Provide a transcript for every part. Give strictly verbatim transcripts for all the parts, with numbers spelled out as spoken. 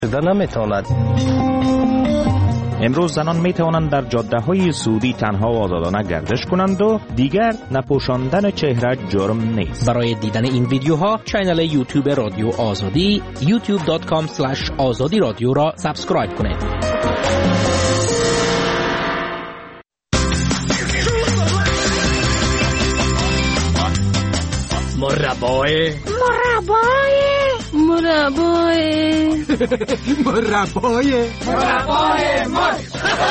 نمیتواند. امروز زنان می توانند در جاده‌های سعودی تنها و آزادانه گردش کنند و دیگر نپوشاندن چهره جرم نیست. برای دیدن این ویدیوها کانال یوتیوب رادیو آزادی یوتیوب دات کام اسلش آزادی رادیو را سابسکرایب کنید. مربای مربای مربای مربای مربای مرد.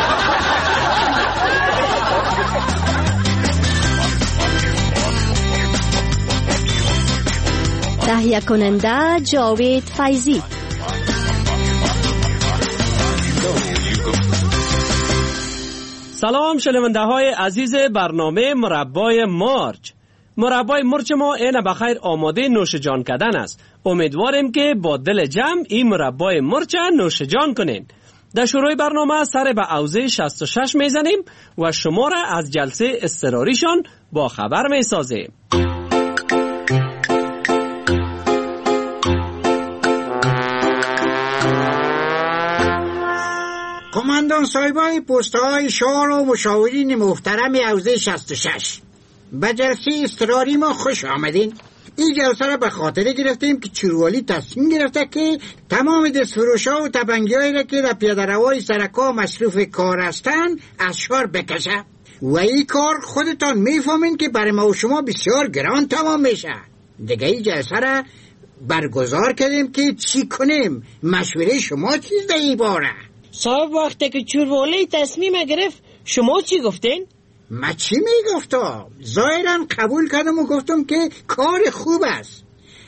تهیه کننده جاوید فیضی. سلام شنونده های عزیز برنامه مربای مرچ. مربای مرچ ما اینه بخیر آماده نوش جان کردن است. امیدواریم که با دل جمع این مربای مرچ نوش جان کنین. در شروع برنامه سر به اوزه شصت و شش میزنیم و شما را از جلسه اضطراریشان با خبر میسازیم. کماندان صاحبای پست‌های شهر و مشاورین محترم حوزه شصت و شش، به جلسه اضطراری ما خوش آمدین. این جلسه را به خاطر گرفتیم که چروالی تصمیم گرفته که تمام دستفروش‌ها و تبنگی‌هایی را که در پیاده‌روی سرکا مصروف کار هستند از شهر بکشه و این کار خودتان میفهمین که برای ما و شما بسیار گران تمام میشه. دیگه این جلسه را برگزار کردیم که چی کنیم. مشوره شما چیز در این باره؟ صاحب وقتی که چروالی تصمیم گرفت شما چی گفتین؟ من چی میگفتم؟ ظاهرا قبول کردم و گفتم که کار خوب است.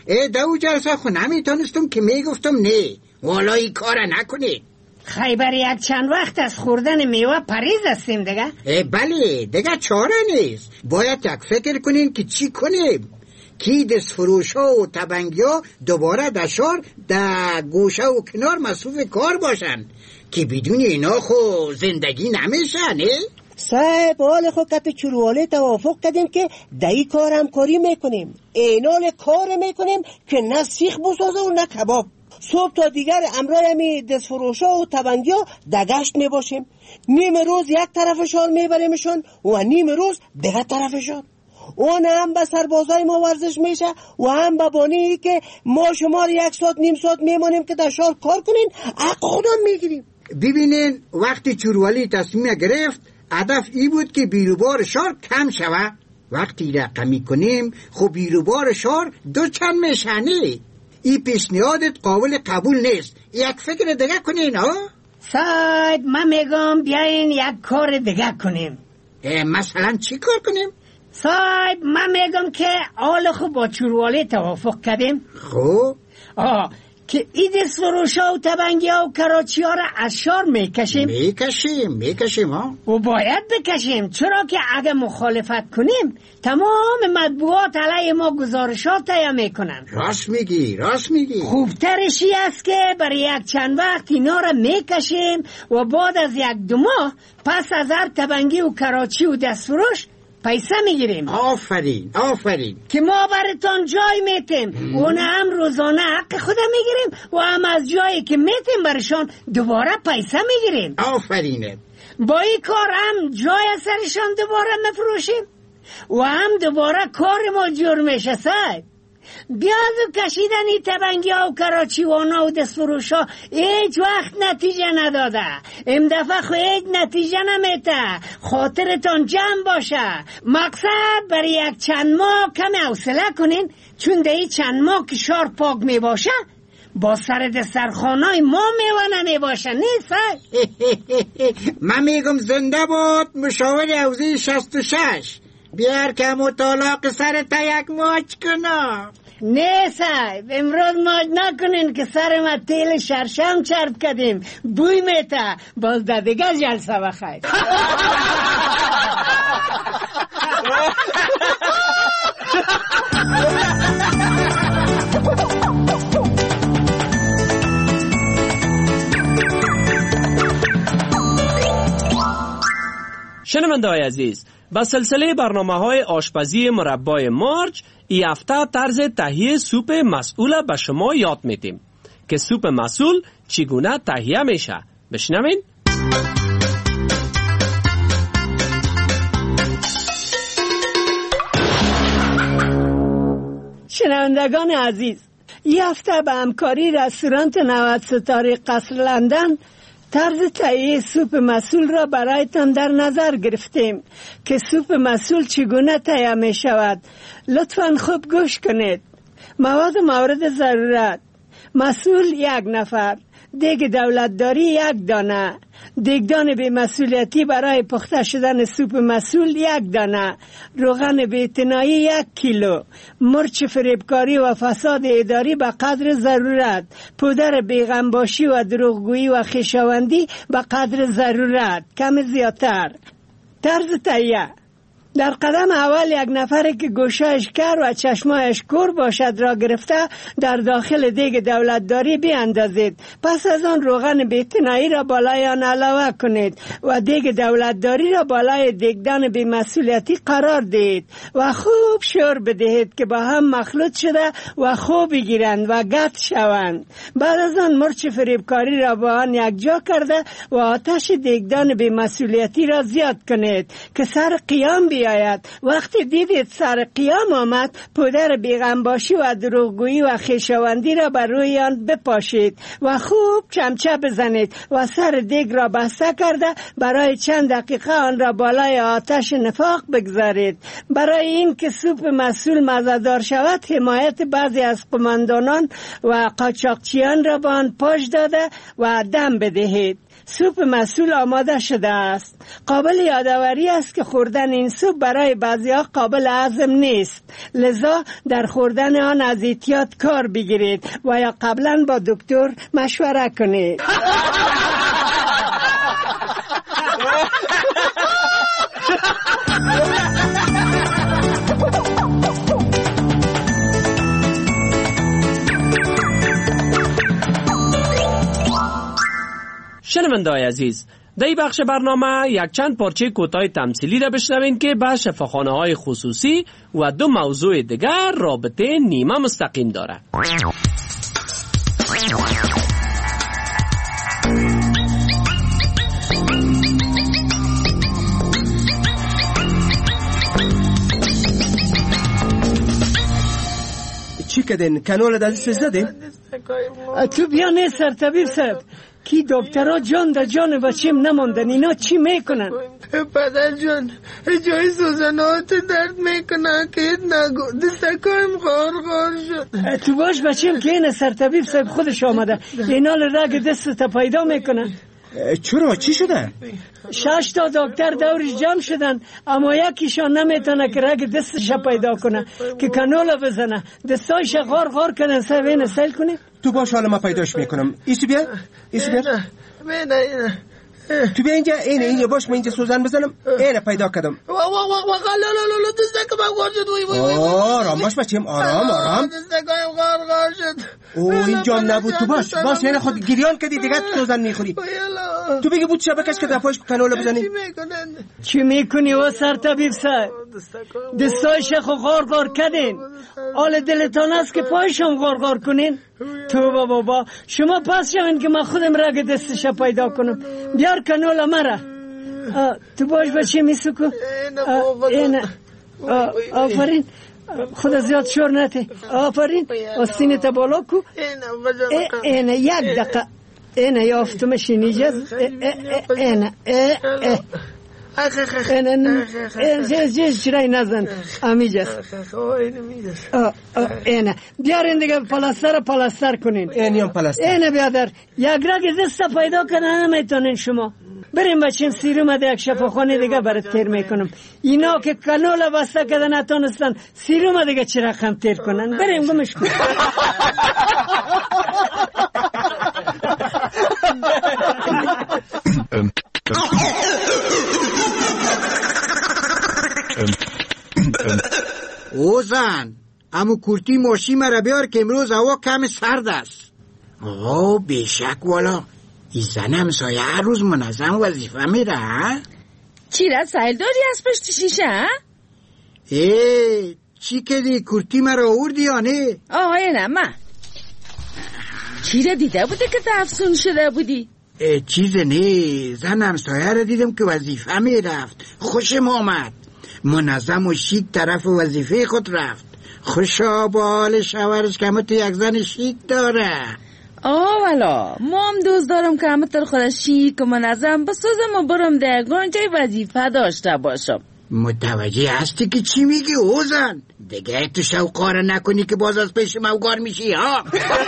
دو جلسه خو نمیتونستم که میگفتم نه والا این کار نکنید. خیبر یک چند وقت از خوردن میوه پریز هستیم دیگه. بله دیگه چاره نیست. باید یک فکر کنین که چی کنیم کی دست فروش ها و تبنگی ها دوباره در شهر در گوشه و کنار مصروف کار باشن که بدون اینا خو زندگی نمیشه نه؟ صاحب حال خود کت چروالی توافق کردیم که دایی کار همکاری میکنیم. اینال کار میکنیم که نه سیخ بسازه و نه کباب. صبح تا دیگر امرای همی دستفروشا و تبنگیا دگشت میباشیم. نیم روز یک طرفشان میبریمشان و نیم روز دیگر طرفشان. اون هم به سربازای ما ورزش میشه و هم به بانی که ما شما یک ساعت نیم ساعت میمانیم که در شهر کار کنین حق خودم میگیریم. ببینین وقتی چروالی تصمیم گرفت هدف ای بود که بیروبار شهر کم شوه. وقتی رقمی کنیم خب بیروبار شهر دو چند میشنه. این پیشنهادت قابل قبول نیست. یک فکر دیگه کنین ها؟ صاحب من میگم بیاین یک کار دیگه کنیم. مثلا چی کار کنیم؟ صاحب من میگم که حال خوب با چروالی توافق کردیم. خب آه که این دست فروشا و تبنگی ها و کراچی ها را از شهر میکشیم میکشیم میکشیم ها و باید بکشیم، چرا که اگه مخالفت کنیم تمام مطبوعات علیه ما گزارشات تهیه میکنن. راست میگی راست میگی. خوبترشی است که برای یک چند وقت اینا را میکشیم و بعد از یک دو ماه پس از هر تبنگی و کراچی و دست فروش پیسه میگیریم. آفرین آفرین. که ما براتون جای میتیم و هم روزانه حق خودم میگیریم و هم از جایی که میتیم برشان دوباره پیسه میگیریم. آفرینه. با این کار هم جای سرشان دوباره مفروشیم و هم دوباره کار ما جور میشه. صاحب بیاد و کشیدن این تبنگی ها و کراچیوانا و دستفروش ها هیچ وقت نتیجه نداده. این دفعه خو هیچ نتیجه نمیده. خاطرتان جمع باشه. مقصد برای یک چند ماه کم حوصله کنین، چون در این چند ماه که شهر پاک می باشه با سر دسترخوانای ما میوانه می باشه. نیست؟ من میگم زنده باد مشاور حوزه شصت و شش. بیار که مطالق سر تا یک ماچ کنم. نه صاحب امروز ماچ نکنین که سر ما تیل شرشم چرب کردیم بوی میته. باز در دیگه جلسه بخیر. شنونده‌های عزیز، با سلسله برنامه‌های آشپزی مربای مرچ ای هفته طرز تهیه سوپ مسئول به شما یاد میدیم که سوپ مسول چگونه تهیه میشه. بشنوین. شنوندگان عزیز، یه هفته به همکاری رستوران نود ستاره قصر لندن طرز تهیه سوپ مسول را برایتان در نظر گرفتیم که سوپ مسول چگونه تهیه می شود. لطفاً خوب گوش کنید. مواد مورد ضرورت: مسول یک نفر، دیگ دولتداری یک دانه، دیگدان بی مسئولیتی برای پخته شدن سوپ مسول یک دانه، روغن بی‌اعتنایی یک کیلو، مرچ فریبکاری و فساد اداری به قدر ضرورت، پودر بیغمباشی و دروغگویی و خویشاوندی به قدر ضرورت، کم زیادتر. طرز تهیه: در قدم اول یک نفر که گوشهش کر و چشمایش کور باشد را گرفته در داخل دیگ دولتداری بیاندازید. پس از آن روغن بی‌اعتنایی را بالای آن علاوه کنید و دیگ دولتداری را بالای دیگدان بی‌مسئولیتی قرار دهید و خوب شور بدهید که با هم مخلوط شده و خوب بگیرند و گت شوند. بعد از آن مرچ فریبکاری را با آن یک جا کرده و آتش دیگدان بی‌مسئولیتی را زیاد کنید که سر قیام بی آید. وقتی دیدید سر قیام آمد، پودر بیغمباشی و دروغگویی و خویشاوندی را بر روی آن بپاشید و خوب چمچه بزنید و سر دیگ را بسته کرده برای چند دقیقه آن را بالای آتش نفاق بگذارید. برای این که سوپ مسول مزه‌دار شود، حمایت بعضی از قماندانان و قاچاقچیان را به آن پاش داده و دم بدهید. سوپ مسول آماده شده است. قابل یادآوری است که خوردن این سوپ برای بعضی‌ها قابل هضم نیست، لذا در خوردن آن از احتیاط کار بگیرید و یا قبلا با دکتر مشوره کنید. شنونده‌های عزیز، در این بخش برنامه یک چند پارچه کوتاه تمثیلی را بشنوین که به شفاخانه‌های خصوصی و دو موضوع دیگر رابطه نیمه مستقیم داره. چی کردین؟ کانال دستش زدین؟ تو بیا نه سرطبیب صاحب، کی دکترها جان در جان بچیم نماندن. اینا چی میکنن؟ پدر جان جای سوزنات درد میکنن که نگو، دستکایم غار غار شد. تو باش بچیم که این سرطبیب صاحب خودش آمده، اینا رگ دست تا پیدا میکنن. چرا؟ چی شده؟ شش تا دکتر دورش جمع شدن، اما یکیشان نمیتونه که رگ دستش پیدا کنه که کانولا بزنه. دستایش غار غار کنن. سوین سیل کنه. تو باش، حالا ما پیداش میکنم. ایسی بیا، ایسی بیا. بینه اینه تو بیا اینجا. اینه اینجا باش، من اینجا سوزن بزنم. اینه پیدا کردم. وا وا وا وا لا لا لا دستکم غار شد. وای وای وای آرام باش بچیم، آرام آرام. دستکایم غار غار شد. او اینجا نبود. تو باش باش، یعنی خود گریان کردی دیگه سوزن میخوری. تو بگی بود شبکش که دفعش کانولا بزنی. چی میکنی و سرطبیب صاحب؟ دستایش خو غار غار کردین، حال دلتان است که پایشان غار غار کنین. تو بابا شما پس شوین که من خودم رگ دستش پیدا کنم. بیار کانولا مرا. تو باش بچه میسکو. اینه آفرین، خدا زیاد شور نته. آفرین، آستینه تا بالا کو. اینه یک دقیقه. اینه یافتمش اینجاز. اینه اینه اینه جیز جرای نزن امیجاز. اینه بیارین دیگه پلاستر پلاستر کنین. اینه هم پلاستر. اینه بیادر یک رگ دست پیدا کنن نمیتونین شما. بریم بچیم سیروم ده یک شفاخانه دیگه برات تیر میکنم. اینا که کانولا بسته کردن نتونستن سیروم دیگه چه رقم تیر کنن. بریم گمش کن. اوزن امو کورتی ماشی مرا بیار که امروز هوا کم سرد است. آه بیشک والا، این زن همسایه هر روز منظم وظیفه میره. چی را سایل داری از پشت شیشه؟ ای چی کدی کورتی مرا آوردی یا نه؟ آه نه من چی را دیده بوده که افسون شده بودی؟ چیز نه، زن همسایه را دیدم که وظیفه می رفت، خوشم آمد، منظم و شیک طرف وظیفه خود رفت. خوشا با حال شوهرش که همه تو یک زن شیک داره. آه والا ما هم دوست دارم که همه تر خود شیک و منظم بسازم و برم دهگان جای وظیفه داشته باشم. متوجه هستی که چی میگی اوزن؟ دیگه تو شوقاره نکنی که باز از پیش موگار میشی ها.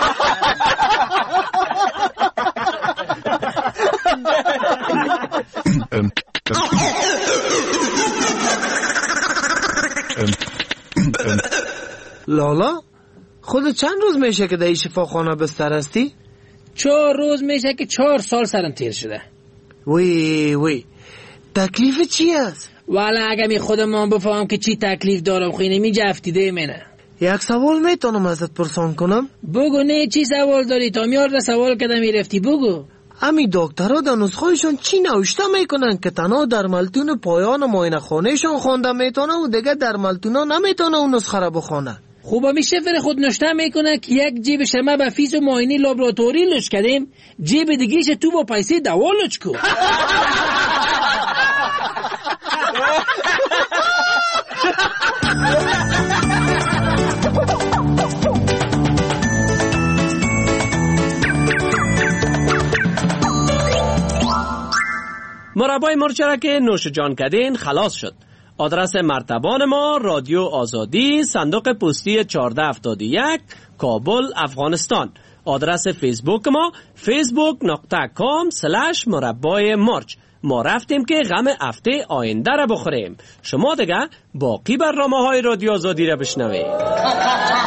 لالا خود چند روز میشه که در شفاخانه بستر هستی؟ چهار روز میشه که چهار سال سرم تیر شده. وی وی تکلیف چی است؟ والا اگه می خودم بفهم که چی تکلیف دارم خیلی می جفتیده منه. یک سوال میتونم ازت پرسان کنم؟ بگو. نه چی سوال داری؟ تا میارده سوال کده میرفتی بگو. امی دکترها در نسخه‌شون چی نوشته میکنن که تنها در ملتون پایان معاینه خانهشون خونده میتونه و دیگه در ملتونا نمیتونه اون نسخه را بخونه؟ خوبا میشه فر خود نشته میکنه که یک جیب شما به فیز و معاینه لابراتوری لش کردیم، جیب دیگیش تو با پیسه دوا لچ کو. مربای مرچ را که نوش جان کردین خلاص شد. آدرس مرتبان ما رادیو آزادی، صندوق پستی چهارده هفتاد و یک، کابل، افغانستان. آدرس فیسبوک ما فیسبوک نقطه کام سلش مربای مرچ. ما رفتیم که غم هفته آینده را بخوریم. شما دیگه باقی برنامه های رادیو آزادی را بشنوید.